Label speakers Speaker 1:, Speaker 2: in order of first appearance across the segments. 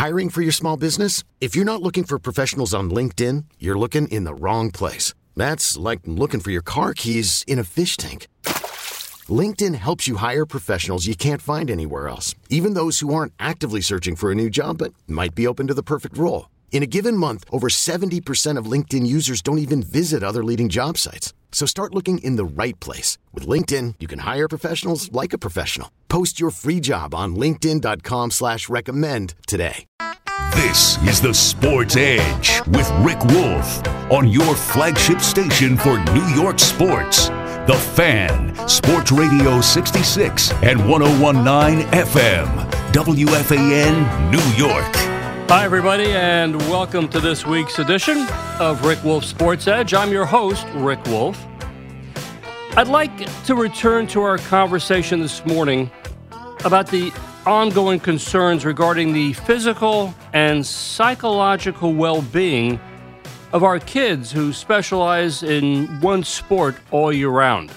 Speaker 1: Hiring for your small business? If you're not looking for professionals on LinkedIn, you're looking in the wrong place. That's like looking for your car keys in a fish tank. LinkedIn helps you hire professionals you can't find anywhere else, even those who aren't actively searching for a new job but might be open to the perfect role. In a given month, over 70% of LinkedIn users don't even visit other leading job sites. So start looking in the right place. With LinkedIn, you can hire professionals like a professional. Post your free job on linkedin.com/recommend today.
Speaker 2: This is the Sports Edge with Rick Wolf on your flagship station for New York sports. The Fan, Sports Radio 66 and 101.9 FM, WFAN, New York.
Speaker 3: Hi, everybody, and welcome to this week's edition of Rick Wolf Sports Edge. I'm your host, Rick Wolf. I'd like to return to our conversation this morning about the ongoing concerns regarding the physical and psychological well-being of our kids who specialize in one sport all year round.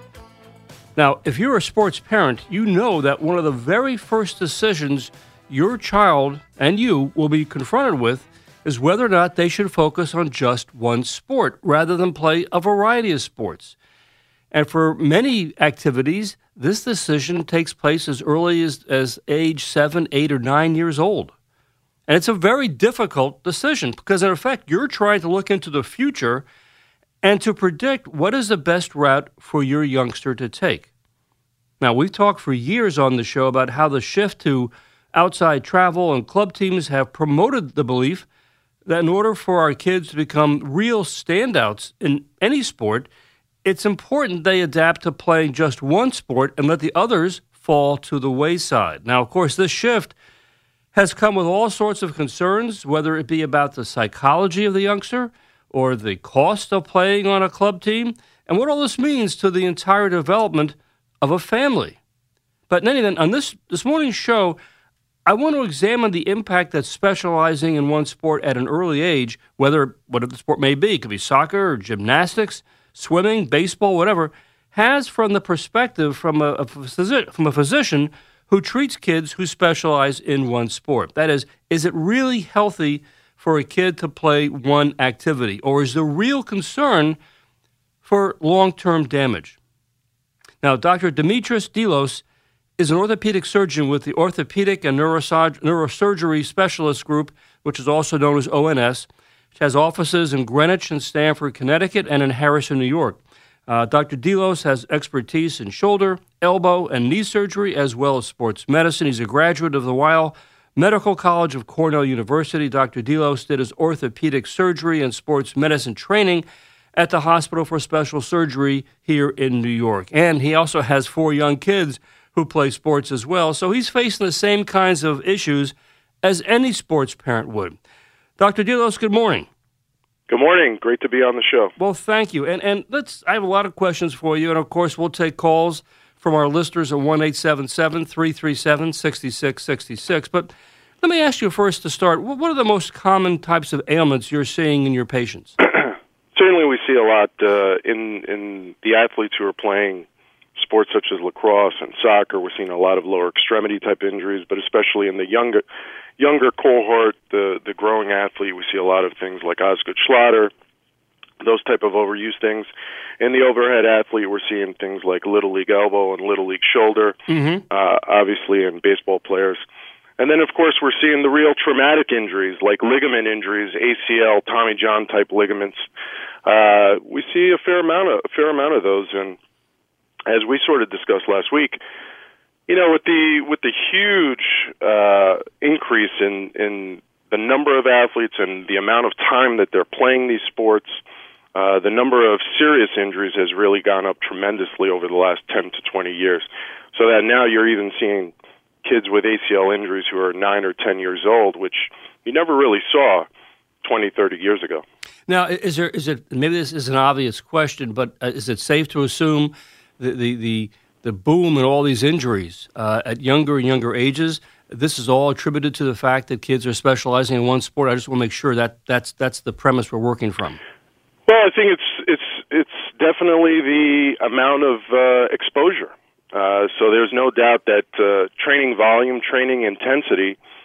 Speaker 3: Now, if you're a sports parent, you know that one of the very first decisions your child and you will be confronted with is whether or not they should focus on just one sport rather than play a variety of sports. And for many activities, this decision takes place as early as age 7, 8, or 9 years old. And it's a very difficult decision because, in effect, you're trying to look into the future and to predict what is the best route for your youngster to take. Now, we've talked for years on the show about how the shift to outside travel and club teams have promoted the belief that in order for our kids to become real standouts in any sport, it's important they adapt to playing just one sport and let the others fall to the wayside. Now, of course, this shift has come with all sorts of concerns, whether it be about the psychology of the youngster or the cost of playing on a club team, and what all this means to the entire development of a family. But in any event, on this morning's show, I want to examine the impact that specializing in one sport at an early age, whatever the sport may be, it could be soccer or gymnastics, swimming, baseball, whatever, has from the perspective from a physician who treats kids who specialize in one sport. That is it really healthy for a kid to play one activity, or is the real concern for long-term damage? Now, Dr. Dimitris Delos is an orthopedic surgeon with the Orthopedic and Neurosurgery Specialist Group, which is also known as ONS, which has offices in Greenwich and Stamford, Connecticut, and in Harrison, New York. Dr. Delos has expertise in shoulder, elbow, and knee surgery, as well as sports medicine. He's a graduate of the Weill Medical College of Cornell University. Dr. Delos did his orthopedic surgery and sports medicine training at the Hospital for Special Surgery here in New York. And he also has 4 young kids who play sports as well. So he's facing the same kinds of issues as any sports parent would. Dr. Delos, good morning.
Speaker 4: Good morning. Great to be on the show.
Speaker 3: Well, thank you. And I have a lot of questions for you. And, of course, we'll take calls from our listeners at 1-877-337-6666. But let me ask you first to start, what are the most common types of ailments you're seeing in your patients?
Speaker 4: Certainly we see a lot in the athletes who are playing sports such as lacrosse and soccer. We're seeing a lot of lower extremity type injuries, but especially in the younger cohort, the growing athlete, we see a lot of things like Osgood-Schlatter, those type of overused things. In the overhead athlete, we're seeing things like Little League elbow and Little League shoulder, obviously in baseball players. And then, of course, we're seeing the real traumatic injuries like ligament injuries, ACL, Tommy John type ligaments. We see a fair amount of those, and as we sort of discussed last week, you know, with the huge increase in the number of athletes and the amount of time that they're playing these sports, the number of serious injuries has really gone up tremendously over the last 10 to 20 years. So that now you're even seeing kids with ACL injuries who are 9 or 10 years old, which you never really saw 20, 30 years ago. Now,
Speaker 3: is it maybe this is an obvious question, but is it safe to assume the boom in all these injuries at younger and younger ages, this is all attributed to the fact that kids are specializing in one sport? I just want to make sure that that's the premise we're working from.
Speaker 4: Well, I think it's definitely the amount of exposure. So there's no doubt that training volume, training intensity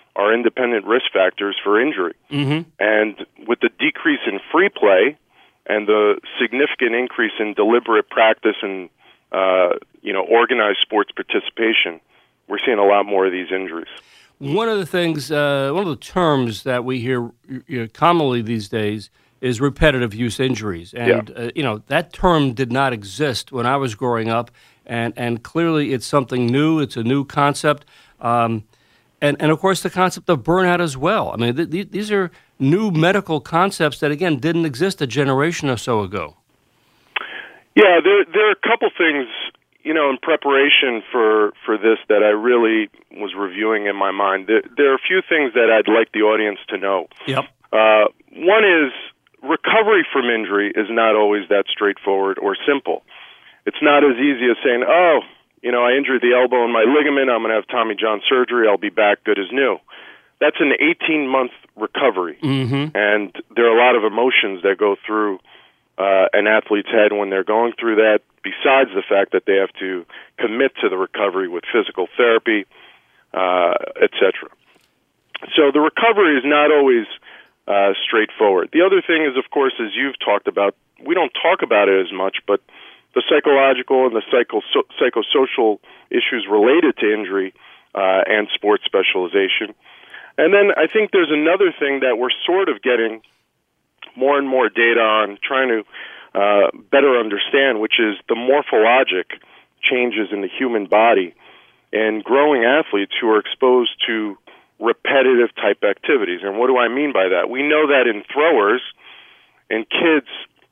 Speaker 4: are independent risk factors for injury.
Speaker 3: Mm-hmm.
Speaker 4: And with the decrease in free play and the significant increase in deliberate practice and organized sports participation, we're seeing a lot more of these injuries.
Speaker 3: One of the things, one of the terms that we hear commonly these days is repetitive use injuries. And, that term did not exist when I was growing up. And clearly it's something new. It's a new concept. And of course, the concept of burnout as well. I mean, these are new medical concepts that, again, didn't exist a generation or so ago.
Speaker 4: Yeah, there are a couple things, in preparation for this that I really was reviewing in my mind. There are a few things that I'd like the audience to know.
Speaker 3: Yep.
Speaker 4: One is recovery from injury is not always that straightforward or simple. It's not as easy as saying, I injured the elbow and my ligament, I'm going to have Tommy John surgery, I'll be back good as new. That's an 18-month recovery.
Speaker 3: Mm-hmm.
Speaker 4: And there are a lot of emotions that go through an athlete's head when they're going through that, besides the fact that they have to commit to the recovery with physical therapy, etc. So the recovery is not always straightforward. The other thing is, of course, as you've talked about, we don't talk about it as much, but the psychological and the psychosocial issues related to injury and sports specialization. And then I think there's another thing that we're sort of getting more and more data on, trying to better understand, which is the morphologic changes in the human body and growing athletes who are exposed to repetitive type activities. And what do I mean by that? We know that in throwers and kids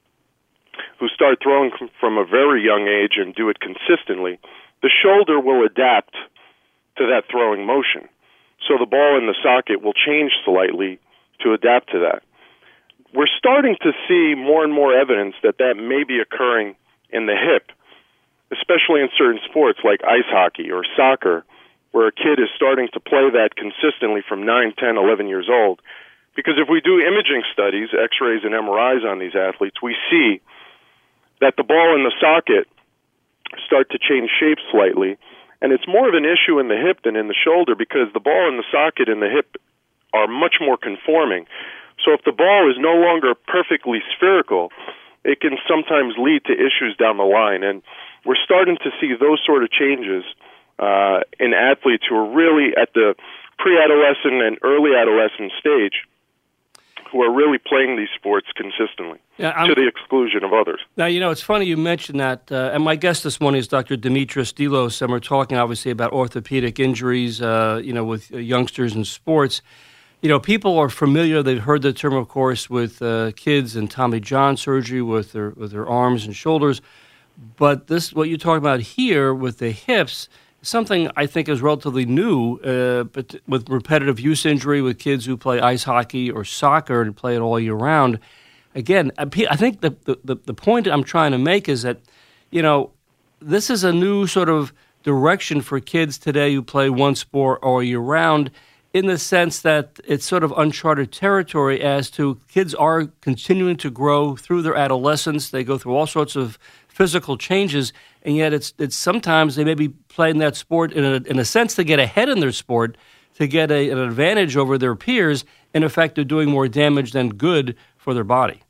Speaker 4: who start throwing from a very young age and do it consistently, the shoulder will adapt to that throwing motion. So the ball in the socket will change slightly to adapt to that. We're starting to see more and more evidence that may be occurring in the hip, especially in certain sports like ice hockey or soccer, where a kid is starting to play that consistently from 9, 10, 11 years old. Because if we do imaging studies, x-rays and MRIs on these athletes, we see that the ball in the socket start to change shape slightly, and it's more of an issue in the hip than in the shoulder because the ball in the socket and the hip are much more conforming. So if the ball is no longer perfectly spherical, it can sometimes lead to issues down the line. And we're starting to see those sort of changes in athletes who are really at the pre-adolescent and early adolescent stage, who are really playing these sports consistently to the exclusion of others.
Speaker 3: Now, it's funny you mentioned that, and my guest this morning is Dr. Dimitris Delos, and we're talking obviously about orthopedic injuries, with youngsters in sports. People are familiar, they've heard the term, of course, with kids and Tommy John surgery with their arms and shoulders, but this, what you're talking about here with the hips, something I think is relatively new, but with repetitive use injury with kids who play ice hockey or soccer and play it all year round. Again, I think the point I'm trying to make is that, this is a new sort of direction for kids today who play one sport all year round, in the sense that it's sort of uncharted territory as to kids are continuing to grow through their adolescence. They go through all sorts of physical changes, and yet it's sometimes they may be playing that sport in a sense to get ahead in their sport, to get an advantage over their peers. In effect, they're doing more damage than good for their body.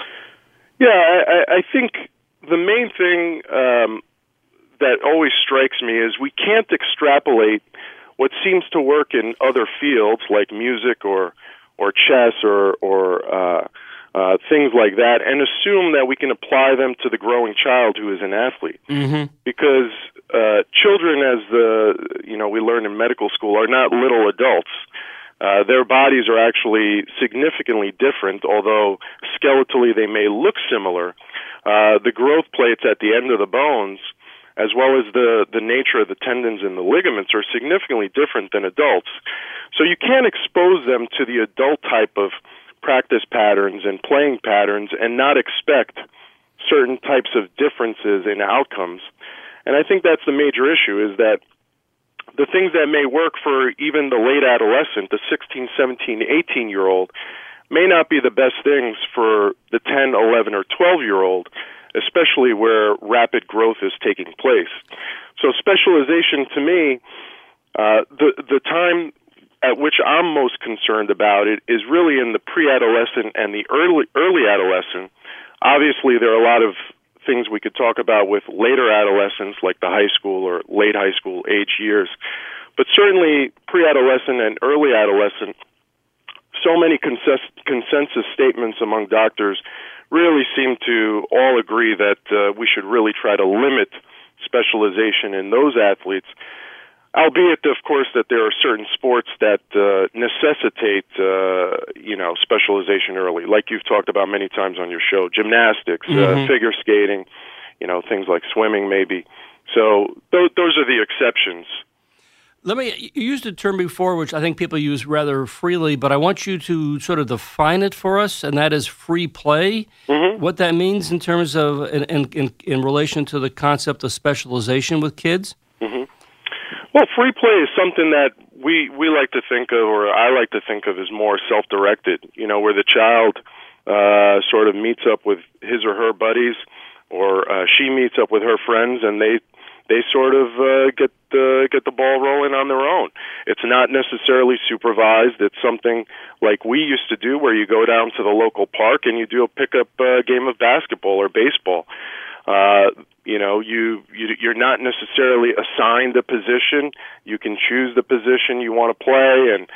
Speaker 4: Yeah, I think the main thing that always strikes me is we can't extrapolate what seems to work in other fields like music or chess or things like that, and assume that we can apply them to the growing child who is an athlete.
Speaker 3: Mm-hmm.
Speaker 4: Because children, as we learn in medical school, are not little adults. Their bodies are actually significantly different, although skeletally they may look similar. The growth plates at the end of the bones, as well as the nature of the tendons and the ligaments, are significantly different than adults. So you can't expose them to the adult type of practice patterns and playing patterns and not expect certain types of differences in outcomes. And I think that's the major issue, is that the things that may work for even the late adolescent, the 16, 17, 18-year-old, may not be the best things for the 10, 11, or 12-year-old, especially where rapid growth is taking place. So specialization, to me, the time at which I'm most concerned about it is really in the pre-adolescent and the early adolescent. Obviously, there are a lot of things we could talk about with later adolescence, like the high school or late high school age years. But certainly pre-adolescent and early adolescent, so many consensus statements among doctors really seem to all agree that we should really try to limit specialization in those athletes, albeit, of course, that there are certain sports that necessitate, specialization early, like you've talked about many times on your show, gymnastics, figure skating, things like swimming maybe. So those are the exceptions.
Speaker 3: You used a term before, which I think people use rather freely, but I want you to sort of define it for us, and that is free play. Mm-hmm. What that means in terms of, in relation to the concept of specialization with kids? Mm-hmm.
Speaker 4: Well, free play is something that we like to think of, or I like to think of as more self-directed, where the child sort of meets up with his or her buddies, or she meets up with her friends, and they sort of get the ball rolling on their own. It's not necessarily supervised. It's something like we used to do, where you go down to the local park and you do a pickup game of basketball or baseball. You're not necessarily assigned a position. You can choose the position you want to play, and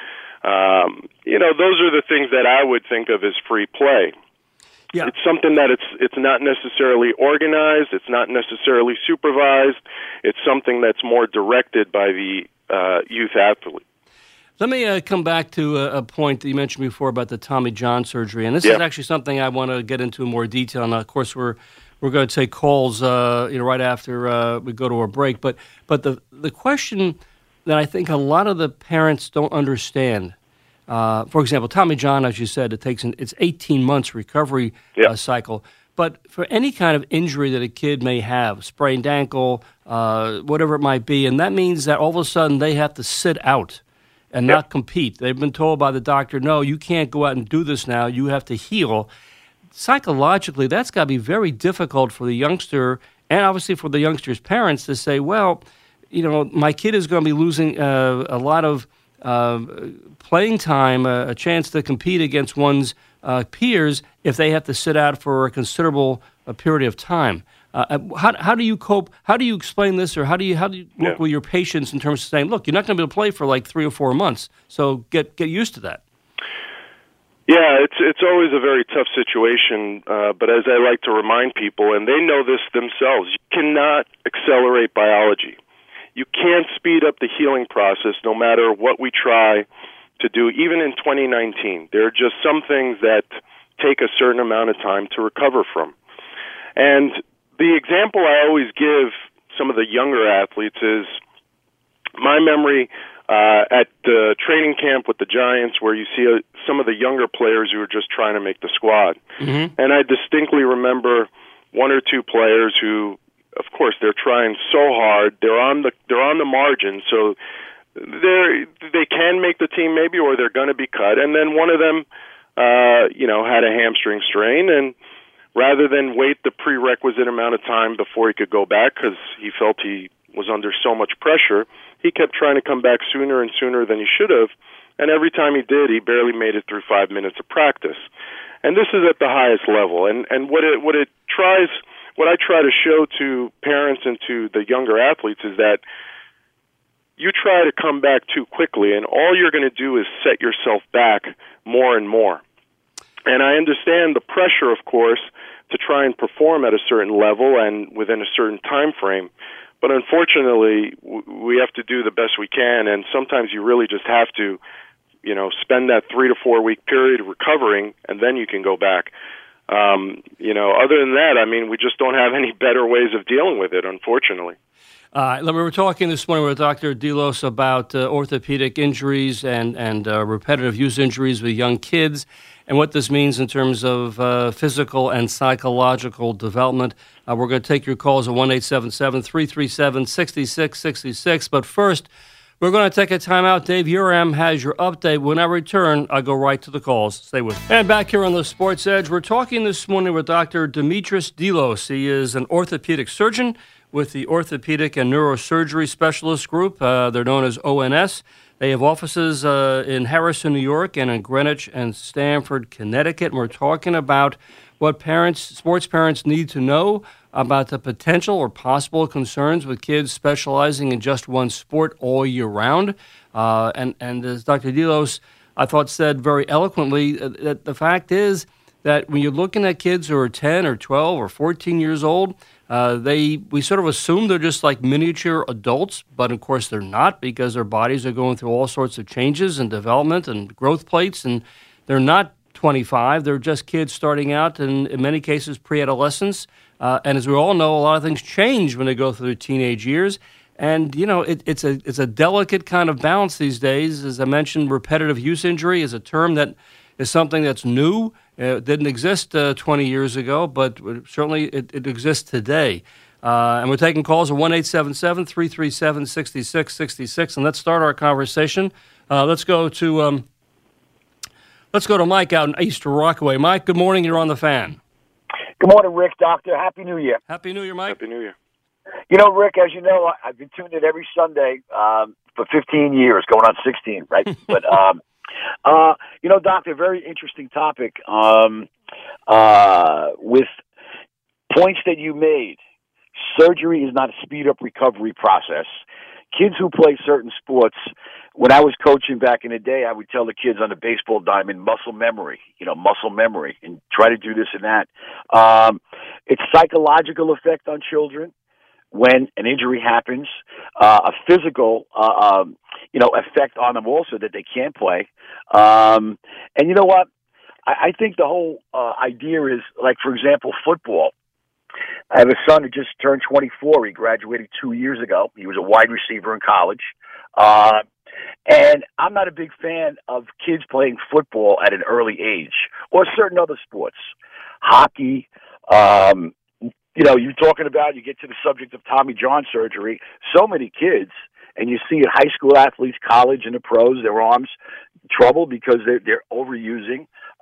Speaker 4: those are the things that I would think of as free play. Yeah. It's something that it's not necessarily organized. It's not necessarily supervised. It's something that's more directed by the youth athlete.
Speaker 3: Let me come back to a point that you mentioned before about the Tommy John surgery, and this is actually something I want to get into in more detail. And of course, we're going to take calls, right after we go to our break. But the question that I think a lot of the parents don't understand. For example, Tommy John, as you said, it's 18 months recovery cycle. But for any kind of injury that a kid may have, sprained ankle, whatever it might be, and that means that all of a sudden they have to sit out and not compete. They've been told by the doctor, no, you can't go out and do this now. You have to heal. Psychologically, that's got to be very difficult for the youngster, and obviously for the youngster's parents, to say, well, my kid is going to be losing a lot of playing time, a chance to compete against one's peers if they have to sit out for a considerable period of time. How do you cope? How do you explain this, or how do you work with your patients in terms of saying, look, you're not going to be able to play for like 3 or 4 months, so get used to that?
Speaker 4: Yeah, it's always a very tough situation, but as I like to remind people, and they know this themselves, you cannot accelerate biology. You can't speed up the healing process no matter what we try to do, even in 2019. There are just some things that take a certain amount of time to recover from. And the example I always give some of the younger athletes is my memory at the training camp with the Giants, where you see some of the younger players who are just trying to make the squad. Mm-hmm. And I distinctly remember 1 or 2 players who, of course, they're trying so hard. They're on the margin, so they can make the team maybe, or they're going to be cut. And then one of them, had a hamstring strain, and rather than wait the prerequisite amount of time before he could go back, because he felt he was under so much pressure, he kept trying to come back sooner and sooner than he should have. And every time he did, he barely made it through 5 minutes of practice. And this is at the highest level. And what I try to show to parents and to the younger athletes is that you try to come back too quickly, and all you're going to do is set yourself back more and more. And I understand the pressure, of course, to try and perform at a certain level and within a certain time frame. But unfortunately, we have to do the best we can, and sometimes you really just have to, spend that 3 to 4 week period recovering, and then you can go back. Other than that, we just don't have any better ways of dealing with it, unfortunately.
Speaker 3: We were talking this morning with Dr. Delos about orthopedic injuries and repetitive use injuries with young kids, and what this means in terms of physical and psychological development. We're going to take your calls at 1-877-337-6666. But first, we're going to take a timeout. Dave Uram has your update. When I return, I'll go right to the calls. Stay with me. And back here on the Sports Edge, we're talking this morning with Dr. Dimitris Delos. He is an orthopedic surgeon with the Orthopedic and Neurosurgery Specialist Group. They're known as ONS. They have offices in Harrison, New York, and in Greenwich and Stamford, Connecticut. And we're talking about what sports parents need to know about the potential or possible concerns with kids specializing in just one sport all year round. And as Dr. Delos, I thought, said very eloquently, that the fact is that when you're looking at kids who are 10 or 12 or 14 years old, we sort of assume they're just like miniature adults, but of course they're not, because their bodies are going through all sorts of changes and development and growth plates, and they're not 25. They're just kids starting out, and in many cases pre-adolescence. And as we all know, a lot of things change when they go through their teenage years. And, it's a delicate kind of balance these days. As I mentioned, repetitive use injury is a term that is something that's new. It didn't exist 20 years ago, but certainly it exists today. And we're taking calls at 1-877-337-6666. And let's start our conversation. Let's go to Mike out in East Rockaway. Mike, good morning. You're on the Fan.
Speaker 5: Good morning, Rick, Doctor. Happy New Year.
Speaker 3: Happy New Year, Mike.
Speaker 4: Happy New Year.
Speaker 5: Rick, as you know, I've been tuned in every Sunday for 15 years, going on 16, right? But, Doctor, very interesting topic with points that you made. Surgery is not a speed-up recovery process. Kids who play certain sports, when I was coaching back in the day, I would tell the kids on the baseball diamond, muscle memory, and try to do this and that. It's psychological effect on children when an injury happens, a physical, effect on them also that they can't play. And you know what? I think the whole idea is, like, for example, football. I have a son who just turned 24. He graduated 2 years ago. He was a wide receiver in college. And I'm not a big fan of kids playing football at an early age, or certain other sports. Hockey, you're talking about, you get to the subject of Tommy John surgery. So many kids, and you see it, high school athletes, college, and the pros, their arms trouble because they're overusing.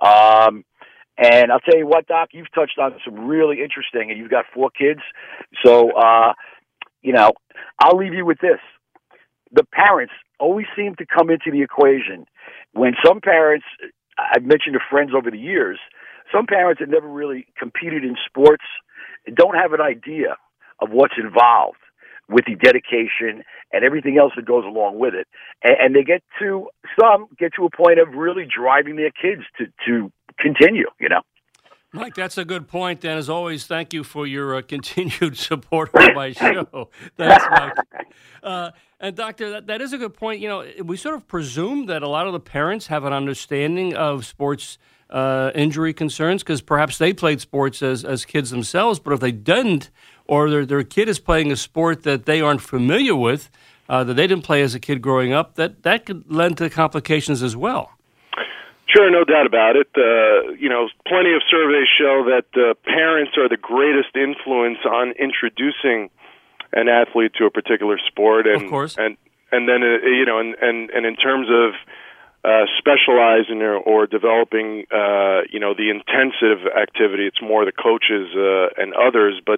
Speaker 5: And I'll tell you what, Doc, you've touched on some really interesting, and you've got 4 kids. So, I'll leave you with this. The parents always seem to come into the equation when some parents, I've mentioned to friends over the years, some parents have never really competed in sports and don't have an idea of what's involved with the dedication and everything else that goes along with it. And they get to a point of really driving their kids to continue,
Speaker 3: Mike, that's a good point. And as always, thank you for your continued support of my show. Thanks, Mike. And Doctor, that is a good point. We sort of presume that a lot of the parents have an understanding of sports injury concerns because perhaps they played sports as kids themselves. But if they didn't, or their kid is playing a sport that they aren't familiar with, that they didn't play as a kid growing up, that could lend to complications as well.
Speaker 4: Sure, no doubt about it. Plenty of surveys show that parents are the greatest influence on introducing an athlete to a particular sport, and
Speaker 3: of course,
Speaker 4: and then and in terms of specializing or developing, the intensive activity, it's more the coaches and others, but.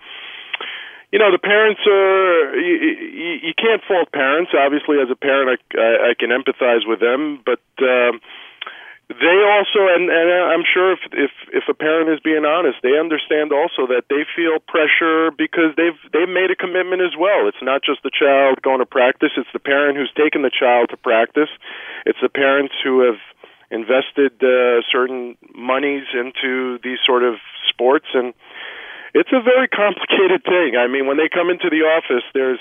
Speaker 4: The parents are, you can't fault parents. Obviously, as a parent, I can empathize with them, but they also, and I'm sure if a parent is being honest, they understand also that they feel pressure because they've made a commitment as well. It's not just the child going to practice, it's the parent who's taken the child to practice. It's the parents who have invested certain monies into these sort of sports, and it's a very complicated thing. I mean, when they come into the office, there's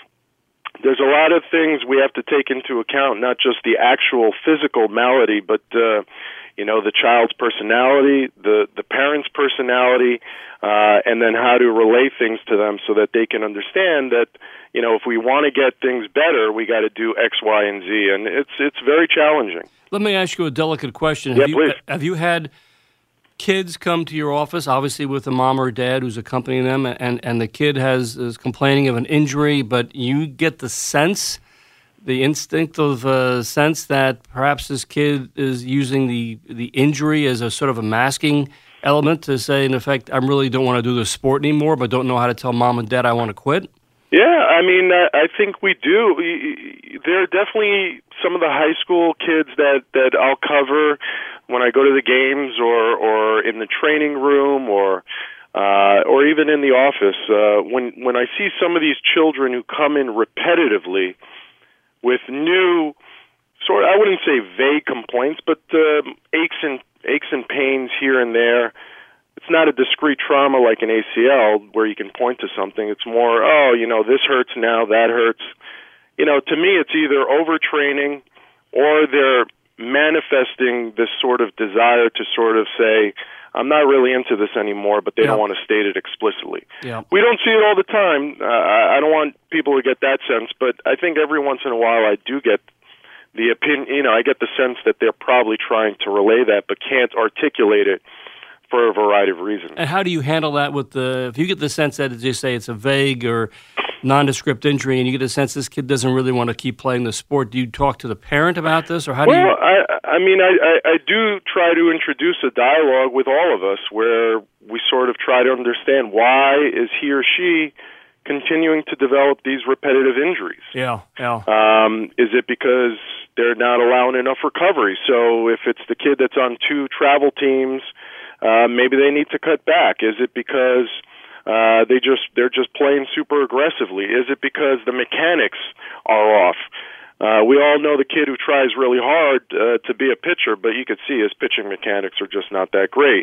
Speaker 4: a lot of things we have to take into account, not just the actual physical malady, but the child's personality, the parent's personality, and then how to relay things to them so that they can understand that, if we want to get things better, we got to do X, Y, and Z, and it's very challenging.
Speaker 3: Let me ask you a delicate question.
Speaker 4: Please.
Speaker 3: Have you had kids come to your office, obviously with a mom or dad who's accompanying them, and the kid is complaining of an injury, but you get the sense, the instinctive sense that perhaps this kid is using the injury as a sort of a masking element to say, in effect, I really don't want to do this sport anymore, but don't know how to tell mom and dad I want to quit?
Speaker 4: Yeah, I mean, I think we do. There are definitely some of the high school kids that I'll cover when I go to the games, or in the training room, or even in the office. When I see some of these children who come in repetitively with new, I wouldn't say vague complaints, but aches and pains here and there. It's not a discrete trauma like an ACL where you can point to something. It's more, this hurts now, that hurts. To me, it's either overtraining or they're manifesting this sort of desire to sort of say, I'm not really into this anymore, but they don't want to state it explicitly.
Speaker 3: Yeah.
Speaker 4: We don't see it all the time. I don't want people to get that sense, but I think every once in a while I do get the opinion, I get the sense that they're probably trying to relay that but can't articulate it for a variety of reasons.
Speaker 3: And how do you handle that if you get the sense that, as you say, it's a vague or nondescript injury, and you get the sense this kid doesn't really want to keep playing the sport, do you talk to the parent about this, or how do you...
Speaker 4: Well, I do try to introduce a dialogue with all of us where we sort of try to understand why is he or she continuing to develop these repetitive injuries.
Speaker 3: Yeah.
Speaker 4: Is it because they're not allowing enough recovery? So if it's the kid that's on 2 travel teams, maybe they need to cut back. Is it because they're just playing super aggressively? Is it because the mechanics are off? We all know the kid who tries really hard to be a pitcher, but you could see his pitching mechanics are just not that great.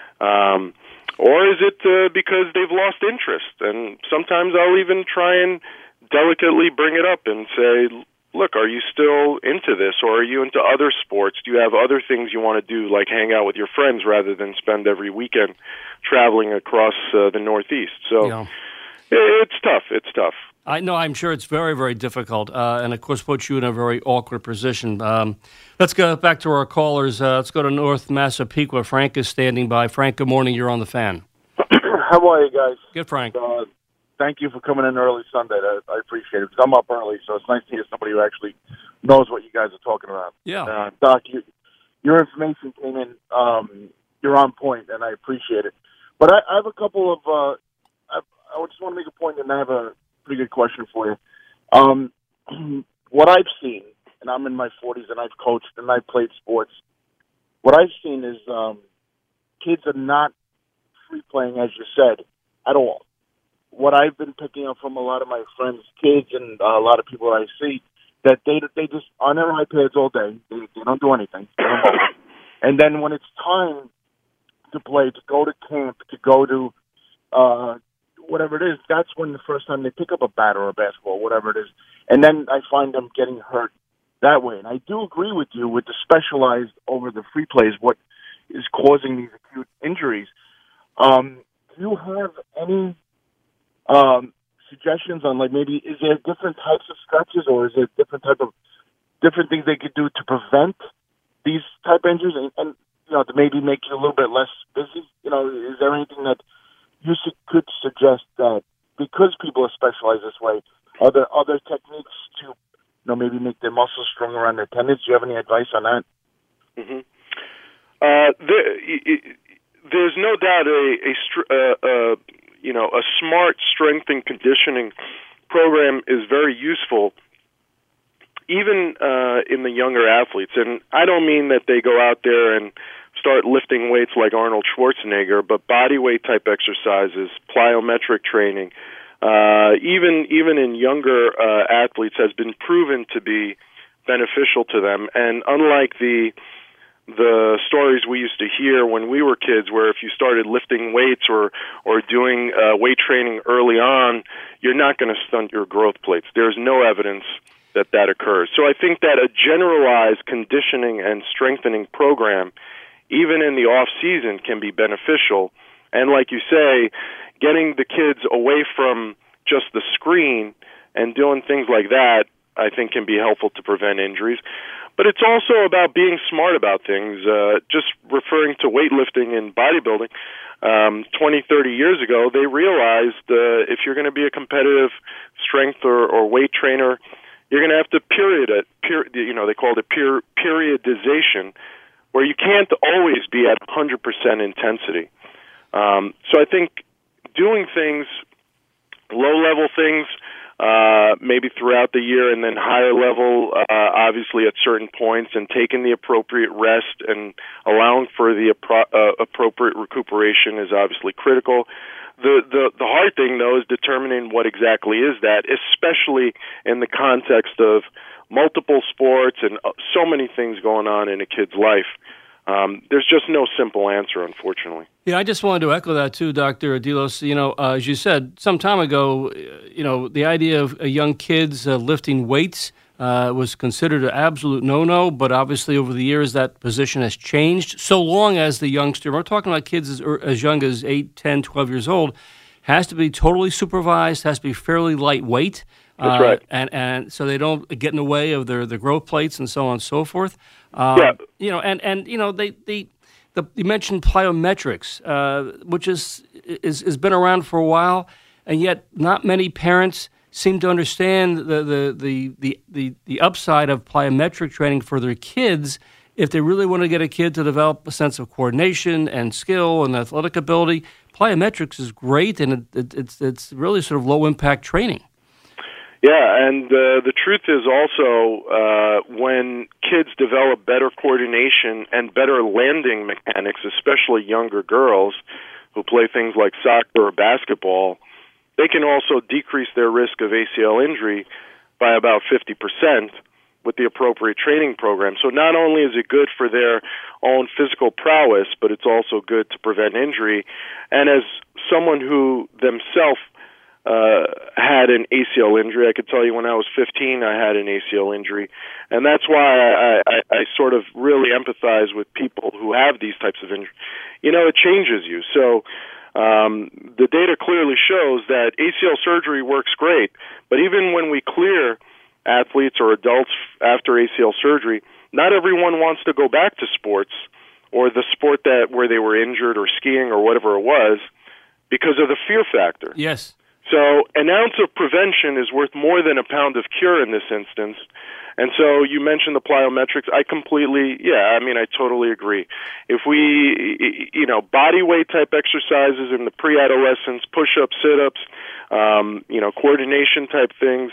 Speaker 4: Or is it because they've lost interest? And sometimes I'll even try and delicately bring it up and say, look, are you still into this, or are you into other sports? Do you have other things you want to do, like hang out with your friends rather than spend every weekend traveling across the Northeast? So it's tough. It's tough.
Speaker 3: I know. I'm sure it's very, very difficult, and of course puts you in a very awkward position. Let's go back to our callers. Let's go to North Massapequa. Frank is standing by. Frank, good morning. You're on the Fan.
Speaker 6: How are you guys?
Speaker 3: Good, Frank.
Speaker 6: Thank you for coming in early Sunday. I appreciate it, because I'm up early, so it's nice to hear somebody who actually knows what you guys are talking about.
Speaker 3: Yeah.
Speaker 6: Doc, your information came in. You're on point, and I appreciate it. But I have a couple of I just want to make a point, and I have a pretty good question for you. What I've seen, and I'm in my 40s, and I've coached, and I've played sports, what I've seen is kids are not free-playing, as you said, at all. What I've been picking up from a lot of my friends' kids and a lot of people I see, that they just on their iPads all day. They don't do anything. And then when it's time to play, to go to camp, to go to whatever it is, that's when the first time they pick up a bat or a basketball, whatever it is. And then I find them getting hurt that way. And I do agree with you with the specialized over the free plays, what is causing these acute injuries. Do you have any suggestions on, like, maybe is there different types of stretches, or is there different things they could do to prevent these type of injuries and to maybe make you a little bit less busy? Is there anything that you could suggest that, because people are specialized this way, are there other techniques to maybe make their muscles stronger around their tendons? Do you have any advice on that?
Speaker 4: Mm-hmm. There's no doubt a smart strength and conditioning program is very useful, even in the younger athletes. And I don't mean that they go out there and start lifting weights like Arnold Schwarzenegger, but body weight type exercises, plyometric training, even in younger athletes, has been proven to be beneficial to them. And unlike the stories we used to hear when we were kids, where if you started lifting weights or doing weight training early on, you're not going to stunt your growth plates. There's no evidence that occurs. So I think that a generalized conditioning and strengthening program, even in the off season, can be beneficial. And like you say, getting the kids away from just the screen and doing things like that, I think, can be helpful to prevent injuries. But it's also about being smart about things. Just referring to weightlifting and bodybuilding, 20, 30 years ago, they realized if you're going to be a competitive strength or weight trainer, you're going to have to they called it periodization, where you can't always be at 100% intensity. So I think doing things, low-level things, maybe throughout the year, and then higher level, obviously at certain points, and taking the appropriate rest and allowing for the appropriate recuperation is obviously critical. The hard thing, though, is determining what exactly is that, especially in the context of multiple sports and so many things going on in a kid's life. There's just no simple answer, unfortunately.
Speaker 3: Yeah, I just wanted to echo that too, Dr. Delos. As you said some time ago, the idea of young kids lifting weights was considered an absolute no-no, but obviously over the years that position has changed. So long as the youngster, we're talking about kids as young as 8, 10, 12 years old, has to be totally supervised, has to be fairly lightweight.
Speaker 4: That's right.
Speaker 3: And so they don't get in the way of their growth plates and so on and so forth.
Speaker 4: Yeah.
Speaker 3: You mentioned plyometrics, which has been around for a while, and yet not many parents seem to understand the upside of plyometric training for their kids. If they really want to get a kid to develop a sense of coordination and skill and athletic ability, plyometrics is great, and it's really sort of low impact training.
Speaker 4: Yeah, and the truth is also when kids develop better coordination and better landing mechanics, especially younger girls who play things like soccer or basketball, they can also decrease their risk of ACL injury by about 50% with the appropriate training program. So not only is it good for their own physical prowess, but it's also good to prevent injury. And as someone who themselves had an ACL injury. I could tell you when I was 15, I had an ACL injury. And that's why I sort of really empathize with people who have these types of injuries. It changes you. So the data clearly shows that ACL surgery works great. But even when we clear athletes or adults after ACL surgery, not everyone wants to go back to sports or the sport where they were injured or skiing or whatever it was because of the fear factor.
Speaker 3: Yes.
Speaker 4: So an ounce of prevention is worth more than a pound of cure in this instance. And so you mentioned the plyometrics. I totally agree. If we, body weight type exercises in the pre-adolescence, push-ups, sit-ups, coordination type things,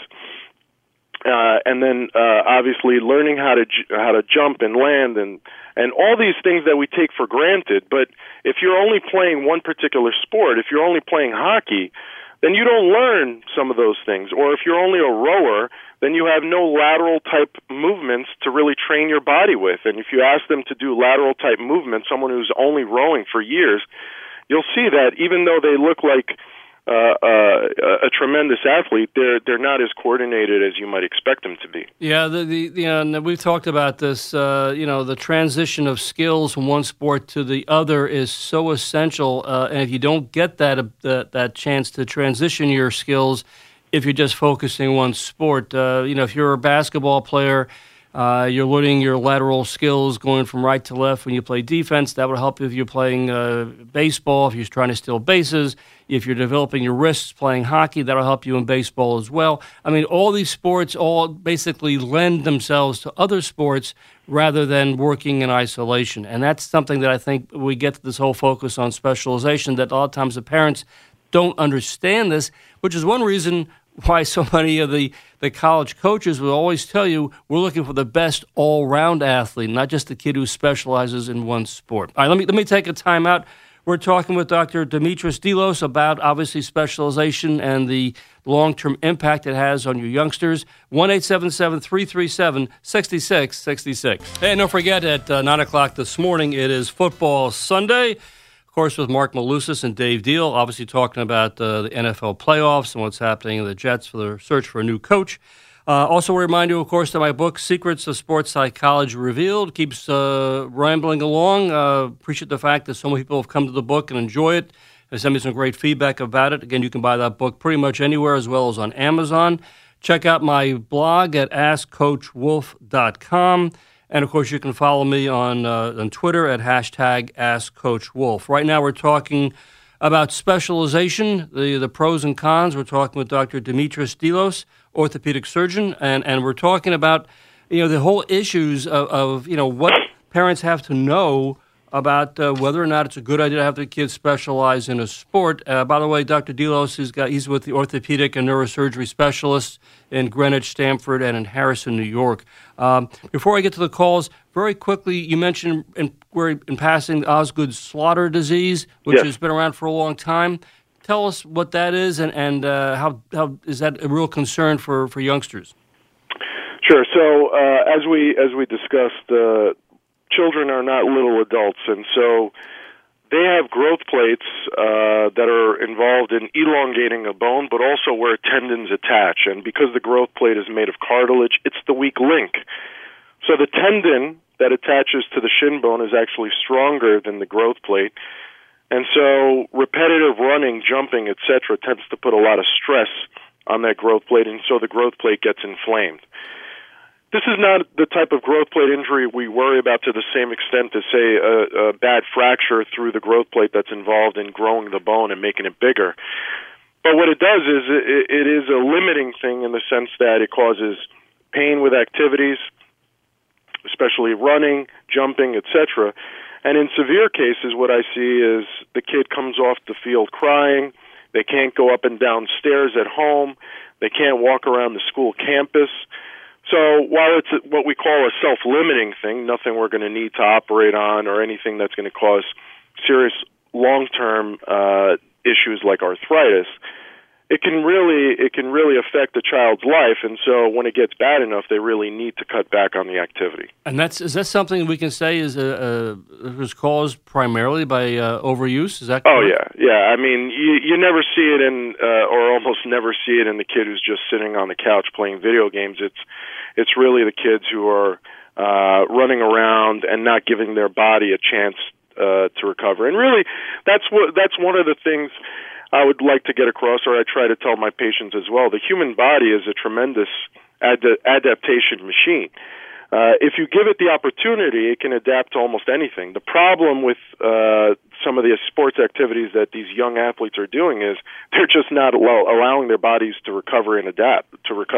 Speaker 4: and then obviously learning how to jump and land and all these things that we take for granted. But if you're only playing one particular sport, if you're only playing hockey, then you don't learn some of those things. Or if you're only a rower, then you have no lateral type movements to really train your body with. And if you ask them to do lateral type movements, someone who's only rowing for years, you'll see that even though they look like a tremendous athlete, they're not as coordinated as you might expect them to be.
Speaker 3: Yeah, and we've talked about this. The transition of skills from one sport to the other is so essential. And if you don't get that chance to transition your skills, if you're just focusing on one sport, if you're a basketball player, you're learning your lateral skills going from right to left when you play defense. That would help if you're playing baseball, if you're trying to steal bases. If you're developing your wrists playing hockey, that'll help you in baseball as well. I mean, all these sports all basically lend themselves to other sports rather than working in isolation. And that's something that I think we get to this whole focus on specialization, that a lot of times the parents don't understand this, which is one reason why so many of the college coaches will always tell you we're looking for the best all-round athlete, not just the kid who specializes in one sport. All right, let me take a time out. We're talking with Dr. Dimitris Delos about, obviously, specialization and the long-term impact it has on your youngsters. 1-877-337-6666. Hey, and don't forget, at 9 o'clock this morning, it is Football Sunday. Of course, with Mark Malusis and Dave Deal, obviously talking about the NFL playoffs and what's happening in the Jets for their search for a new coach. Also, a reminder, of course, that my book, Secrets of Sports Psychology Revealed, keeps rambling along. Appreciate the fact that so many people have come to the book and enjoy it. They sent me some great feedback about it. Again, you can buy that book pretty much anywhere as well as on Amazon. Check out my blog at AskCoachWolf.com. And, of course, you can follow me on Twitter at #AskCoachWolf. Right now we're talking about specialization, the pros and cons. We're talking with Dr. Dimitris Delos, orthopedic surgeon, and we're talking about the whole issues of what parents have to know about whether or not it's a good idea to have the kids specialize in a sport. By the way, Dr. Delos, he's with the orthopedic and neurosurgery specialists in Greenwich, Stamford, and in Harrison, New York. Before I get to the calls, very quickly, you mentioned in passing Osgood-Schlatter disease, which has been around for a long time. Tell us what that is, and how is that a real concern for youngsters?
Speaker 4: Sure. So as we discussed, children are not little adults, and so they have growth plates that are involved in elongating a bone, but also where tendons attach. And because the growth plate is made of cartilage, it's the weak link. So the tendon that attaches to the shin bone is actually stronger than the growth plate. And so repetitive running, jumping, etc. tends to put a lot of stress on that growth plate, and so the growth plate gets inflamed. This is not the type of growth plate injury we worry about to the same extent as, say, a bad fracture through the growth plate that's involved in growing the bone and making it bigger. But what it does is it is a limiting thing in the sense that it causes pain with activities, especially running, jumping, etc. And in severe cases, what I see is the kid comes off the field crying. They can't go up and down stairs at home. They can't walk around the school campus. So while it's what we call a self-limiting thing, nothing we're going to need to operate on or anything that's going to cause serious long-term issues like arthritis, it can really affect the child's life. And so when it gets bad enough, they really need to cut back on the activity.
Speaker 3: And is that something we can say was caused primarily by overuse? Is that correct?
Speaker 4: Oh yeah. I mean, you never see it or almost never see it in the kid who's just sitting on the couch playing video games. It's really the kids who are running around and not giving their body a chance to recover. And really, that's one of the things I would like to get across, or I try to tell my patients as well. The human body is a tremendous adaptation machine. If you give it the opportunity, it can adapt to almost anything. The problem with some of the sports activities that these young athletes are doing is they're just not allowing their bodies to recover and adapt.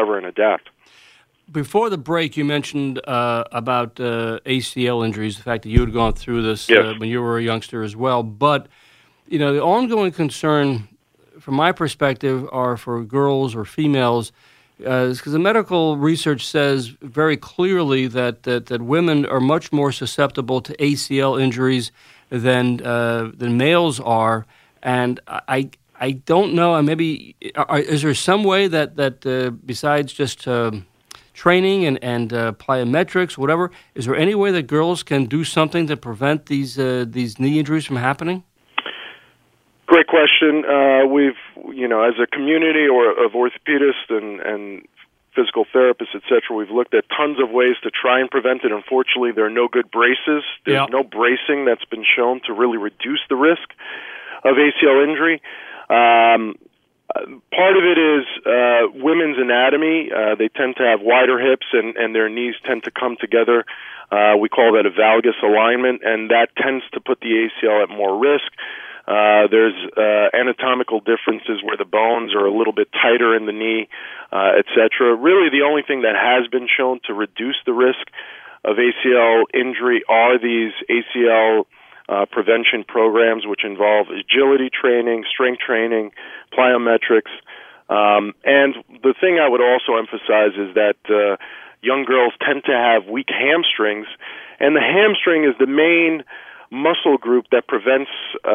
Speaker 3: Before the break, you mentioned about ACL injuries, the fact that you had gone through this when you were a youngster as well. But the ongoing concern, from my perspective, are for girls or females, because the medical research says very clearly that women are much more susceptible to ACL injuries than males are. And I don't know. And maybe is there some way that besides just training and plyometrics, whatever, is there any way that girls can do something to prevent these knee injuries from happening?
Speaker 4: Great question. We've, as a community of orthopedists and physical therapists, et cetera, we've looked at tons of ways to try and prevent it. Unfortunately, there are no good braces. There's no bracing that's been shown to really reduce the risk of ACL injury. Part of it is women's anatomy. They tend to have wider hips and their knees tend to come together. We call that a valgus alignment, and that tends to put the ACL at more risk. There's anatomical differences where the bones are a little bit tighter in the knee, etc. Really, the only thing that has been shown to reduce the risk of ACL injury are these ACL prevention programs, which involve agility training, strength training, plyometrics. And the thing I would also emphasize is that young girls tend to have weak hamstrings, and the hamstring is the main muscle group that prevents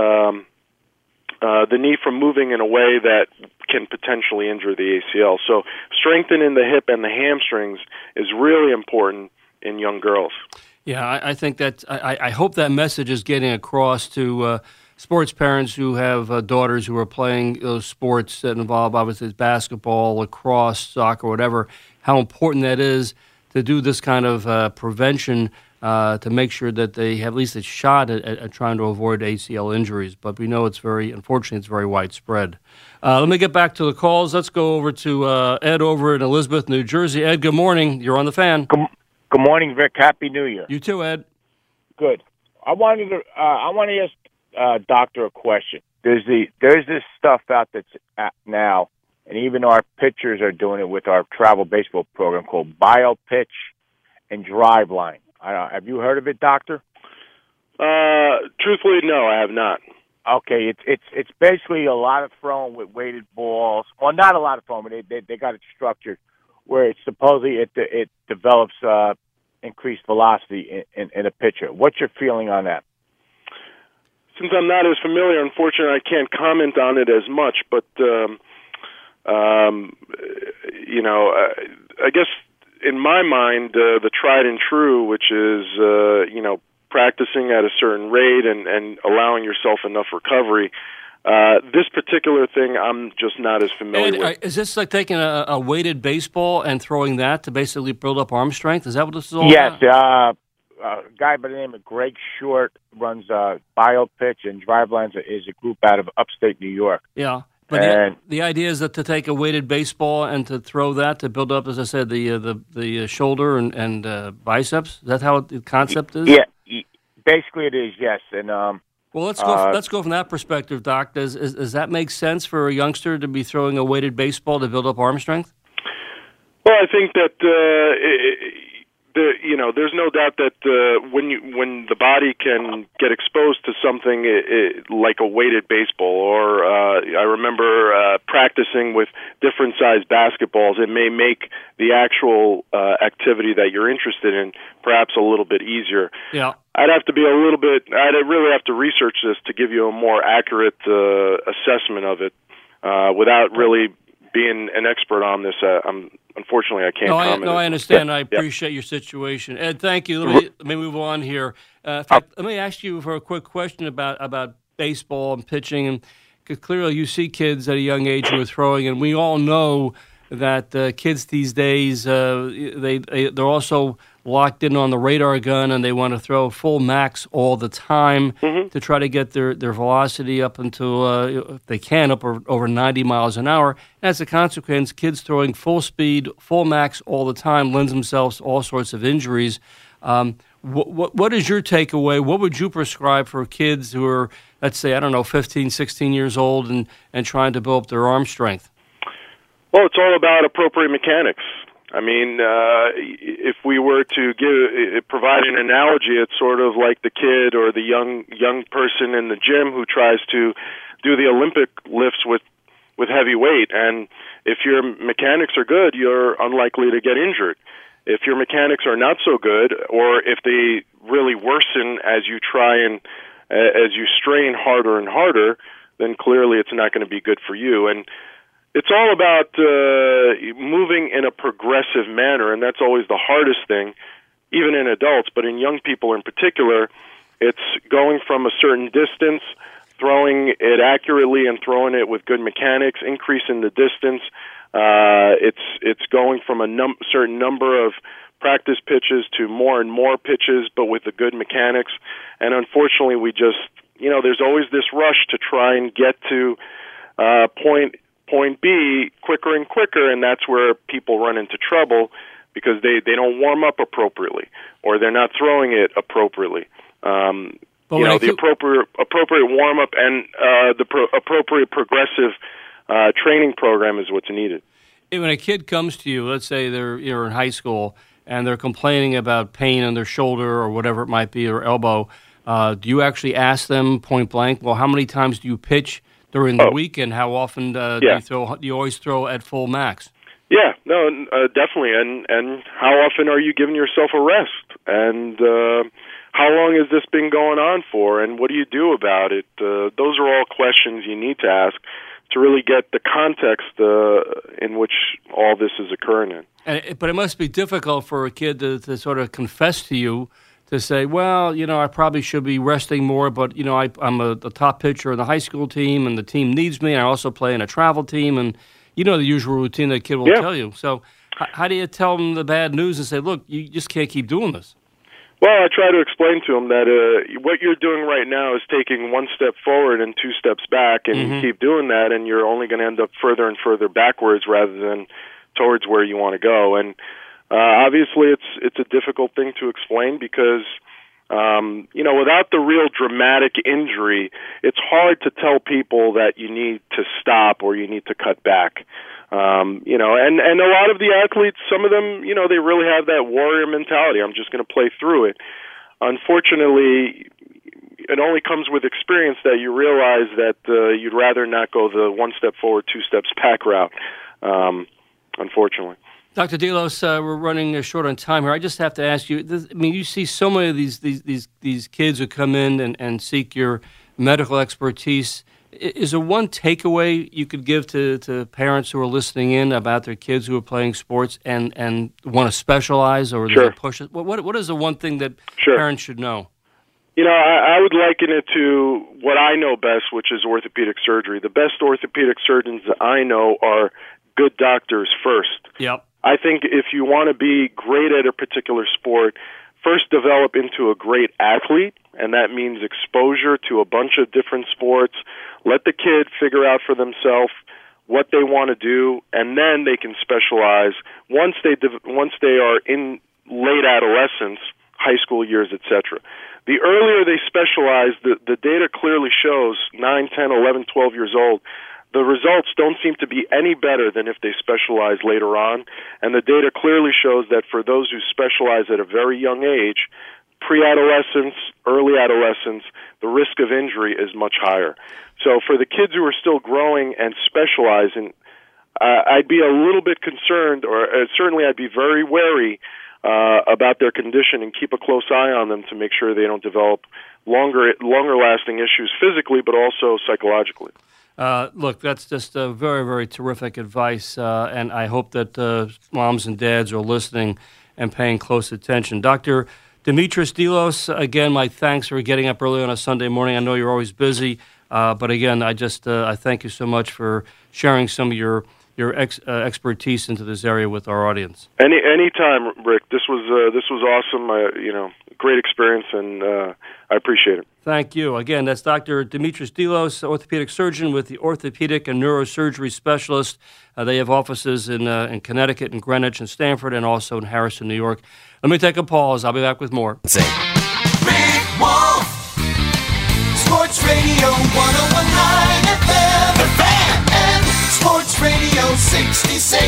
Speaker 4: the knee from moving in a way that can potentially injure the ACL. So strengthening the hip and the hamstrings is really important in young girls.
Speaker 3: Yeah, I think that I hope that message is getting across to sports parents who have daughters who are playing those sports that involve, obviously, basketball, lacrosse, soccer, whatever, how important that is to do this kind of prevention to make sure that they have at least a shot at trying to avoid ACL injuries. But we know unfortunately, it's very widespread. Let me get back to the calls. Let's go over to Ed over in Elizabeth, New Jersey. Ed, good morning. You're on the Fan.
Speaker 7: Good morning, Rick. Happy New Year.
Speaker 3: You too, Ed.
Speaker 7: Good. I want to ask Doctor a question. There's this stuff out that's now, and even our pitchers are doing it with our travel baseball program called BioPitch and Driveline. Have you heard of it, Doctor?
Speaker 4: Truthfully, no, I have not.
Speaker 7: Okay, it's basically a lot of throwing with weighted balls. Well, not a lot of throwing, but they got it structured where it's supposedly it develops increased velocity in a pitcher. What's your feeling on that?
Speaker 4: Since I'm not as familiar, unfortunately, I can't comment on it as much. But I guess in my mind, the tried and true, which is practicing at a certain rate and allowing yourself enough recovery. This particular thing, I'm just not as familiar with.
Speaker 3: Is this like taking a weighted baseball and throwing that to basically build up arm strength? Is that what this is all about?
Speaker 7: Yes. A guy by the name of Greg Short runs BioPitch, and Drivelines is a group out of upstate New York.
Speaker 3: Yeah. But the idea is that to take a weighted baseball and to throw that to build up, as I said, the shoulder and biceps. Is that how the concept is?
Speaker 7: Yeah, basically it is. Yes, and
Speaker 3: well, let's go from that perspective, Doc. Does that make sense for a youngster to be throwing a weighted baseball to build up arm strength?
Speaker 4: Well, I think that there's no doubt that when the body can get exposed to something like a weighted baseball, or I remember practicing with different sized basketballs, it may make the actual activity that you're interested in perhaps a little bit easier.
Speaker 3: Yeah.
Speaker 4: I'd really have to research this to give you a more accurate assessment of it without really being an expert on this. Unfortunately, I can't comment.
Speaker 3: I understand. I appreciate your situation. Ed, thank you. Let me move on here. In fact, let me ask you for a quick question about baseball and pitching. And cause clearly, you see kids at a young age who are throwing, and we all know that kids these days they're also locked in on the radar gun, and they want to throw full max all the time to try to get their velocity up until, if they can, up over 90 miles an hour. And as a consequence, kids throwing full speed, full max all the time lends themselves to all sorts of injuries. What is your takeaway? What would you prescribe for kids who are, let's say, 15, 16 years old and trying to build up their arm strength?
Speaker 4: Well, it's all about appropriate mechanics. I mean, if we were to provide an analogy, it's sort of like the kid or the young person in the gym who tries to do the Olympic lifts with heavy weight. And if your mechanics are good, you're unlikely to get injured. If your mechanics are not so good, or if they really worsen as you strain harder and harder, then clearly it's not going to be good for you. And it's all about moving in a progressive manner, and that's always the hardest thing, even in adults, but in young people in particular. It's going from a certain distance, throwing it accurately and throwing it with good mechanics, increasing the distance. It's going from a certain number of practice pitches to more and more pitches, but with the good mechanics. And unfortunately, there's always this rush to try and get to point B quicker and quicker, and that's where people run into trouble because they don't warm up appropriately, or they're not throwing it appropriately. The appropriate warm up and the appropriate progressive training program is what's needed.
Speaker 3: When a kid comes to you, let's say you're in high school and they're complaining about pain in their shoulder or whatever it might be, or elbow, do you actually ask them point blank, well, how many times do you pitch during the week, and how often do you throw? Do you always throw at full max?
Speaker 4: Yeah, no, definitely. And how often are you giving yourself a rest? And how long has this been going on for? And what do you do about it? Those are all questions you need to ask to really get the context in which all this is occurring in.
Speaker 3: But it must be difficult for a kid to sort of confess to you, to say, well, I probably should be resting more, but, I'm a top pitcher in the high school team, and the team needs me. I also play in a travel team, and the usual routine that kid will tell you. So how do you tell them the bad news and say, look, you just can't keep doing this?
Speaker 4: Well, I try to explain to them that what you're doing right now is taking one step forward and two steps back, and you keep doing that, and you're only going to end up further and further backwards rather than towards where you want to go. And obviously, it's a difficult thing to explain because, without the real dramatic injury, it's hard to tell people that you need to stop or you need to cut back. And a lot of the athletes, some of them, they really have that warrior mentality. I'm just going to play through it. Unfortunately, it only comes with experience that you realize that you'd rather not go the one step forward, two steps back route, unfortunately.
Speaker 3: Dr. Delos, we're running short on time here. I just have to ask you, you see so many of these kids who come in and seek your medical expertise. Is there one takeaway you could give to parents who are listening in about their kids who are playing sports and want to specialize or
Speaker 4: Sure.
Speaker 3: push it? What is the one thing that
Speaker 4: Sure.
Speaker 3: parents should know?
Speaker 4: I would liken it to what I know best, which is orthopedic surgery. The best orthopedic surgeons that I know are good doctors first.
Speaker 3: Yep.
Speaker 4: I think if you want to be great at a particular sport, first develop into a great athlete, and that means exposure to a bunch of different sports. Let the kid figure out for themselves what they want to do, and then they can specialize once they are in late adolescence, high school years, etc. The earlier they specialize, the data clearly shows 9, 10, 11, 12 years old, the results don't seem to be any better than if they specialize later on. And the data clearly shows that for those who specialize at a very young age, pre-adolescence, early adolescence, the risk of injury is much higher. So for the kids who are still growing and specializing, I'd be a little bit concerned, or certainly I'd be very wary about their condition and keep a close eye on them to make sure they don't develop longer-lasting issues physically, but also psychologically.
Speaker 3: Look, that's just very, very terrific advice, and I hope that moms and dads are listening and paying close attention. Dr. Dimitris Delos, again, my thanks for getting up early on a Sunday morning. I know you're always busy, but again, I thank you so much for sharing some of your expertise into this area with our audience.
Speaker 4: Any time, Rick. This was awesome. Great experience, and I appreciate it.
Speaker 3: Thank you. Again, that's Dr. Dimitris Delos, orthopedic surgeon with the Orthopedic and Neurosurgery Specialist. They have offices in Connecticut, and Greenwich, and Stamford, and also in Harrison, New York. Let me take a pause. I'll be back with more.
Speaker 8: Rick Wolf, Sports Radio 101.9 FM, The Fan, and Sports Radio 66,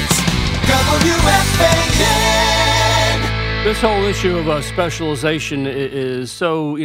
Speaker 8: WFAN.
Speaker 3: This whole issue of specialization is so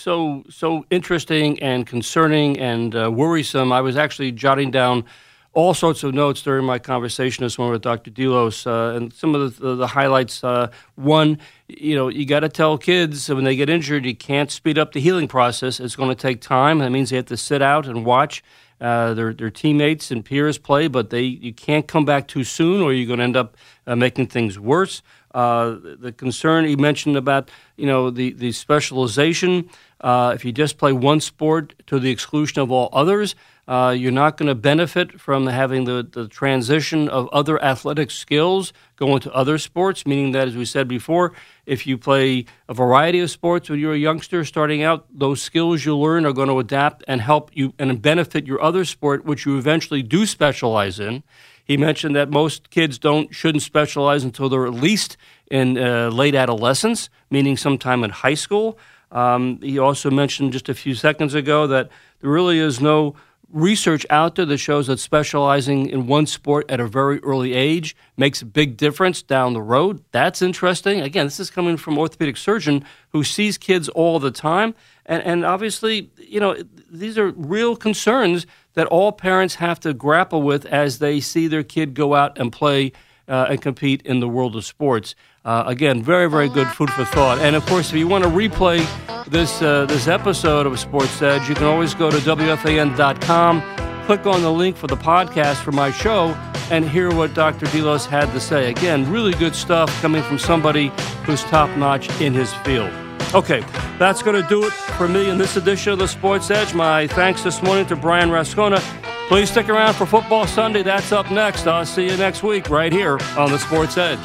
Speaker 3: interesting and concerning and worrisome. I was actually jotting down all sorts of notes during my conversation this morning with Dr. Delos, and some of the highlights. One, you got to tell kids when they get injured, you can't speed up the healing process. It's going to take time. That means they have to sit out and watch their teammates and peers play, but you can't come back too soon, or you're going to end up making things worse. The concern he mentioned about the specialization. If you just play one sport to the exclusion of all others, you're not going to benefit from having the transition of other athletic skills going to other sports, meaning that, as we said before, if you play a variety of sports when you're a youngster starting out, those skills you learn are going to adapt and help you and benefit your other sport, which you eventually do specialize in. He mentioned that most kids shouldn't specialize until they're at least in late adolescence, meaning sometime in high school. He also mentioned just a few seconds ago that there really is no research out there that shows that specializing in one sport at a very early age makes a big difference down the road. That's interesting. Again, this is coming from an orthopedic surgeon who sees kids all the time. And obviously, these are real concerns that all parents have to grapple with as they see their kid go out and play and compete in the world of sports. Again, very, very good food for thought. And, of course, if you want to replay this episode of Sports Edge, you can always go to WFAN.com, click on the link for the podcast for my show, and hear what Dr. Delos had to say. Again, really good stuff coming from somebody who's top-notch in his field. Okay, that's going to do it for me in this edition of the Sports Edge. My thanks this morning to Brian Rascona. Please stick around for Football Sunday. That's up next. I'll see you next week right here on the Sports Edge.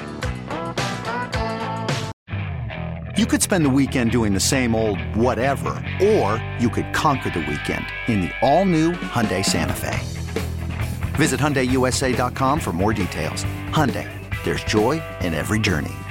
Speaker 9: You could spend the weekend doing the same old whatever, or you could conquer the weekend in the all-new Hyundai Santa Fe. Visit HyundaiUSA.com for more details. Hyundai, there's joy in every journey.